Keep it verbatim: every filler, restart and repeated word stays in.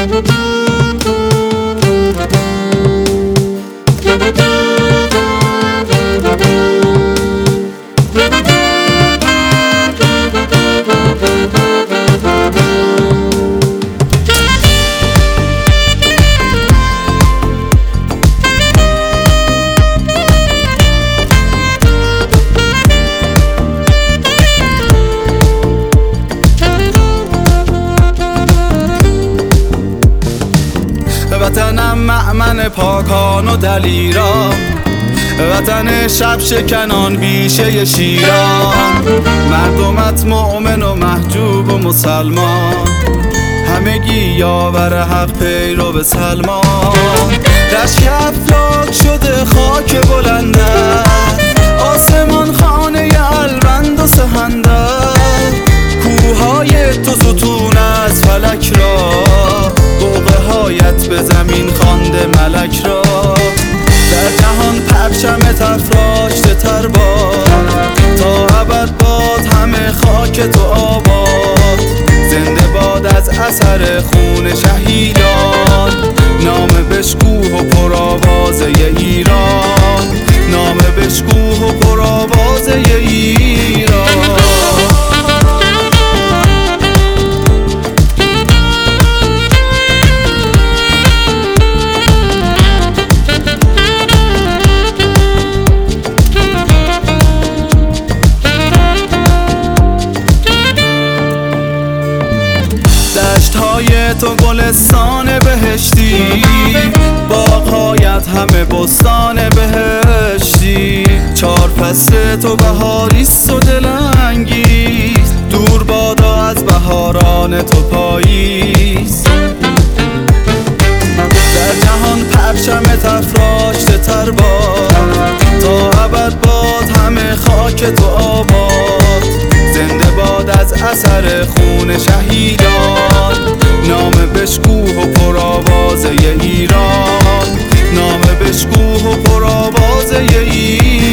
وطنم مأمن پاکان و دلیران، وطن شب شکنان بیشه شیران. مردمت مؤمن و محجوب و مسلمان، همگی یاور حق پیرو به سلمان. رشک افلاک شده خاک بلنده، آسمان خانه البند و سهنده. کوههای تو ستون از فلک را، بوقه هایت به زمین خوانده ملک را. در جهان پرچمت افراشته تر باد، تا ابد باد همه خاک تو آباد. زنده باد از اثر خون شهیدان، نام بشکوه و پرآوازه ایران. نام بشکوه و پرآوازه ایران. دشت‌های تو گلستان بهشتی، باغ‌هایت همه بستان بهشتی. چار فصل تو بهاریست و دلانگیز، دور بادا از بهاران تو پاییز. در جهان پرچمت افراشته تر باد، تا ابد باد همه خاک تو آباد. زنده باد از اثر خون شهیدان، نام بشکوه و پرآوازه ایران. نام بشکوه و پرآوازه ایران.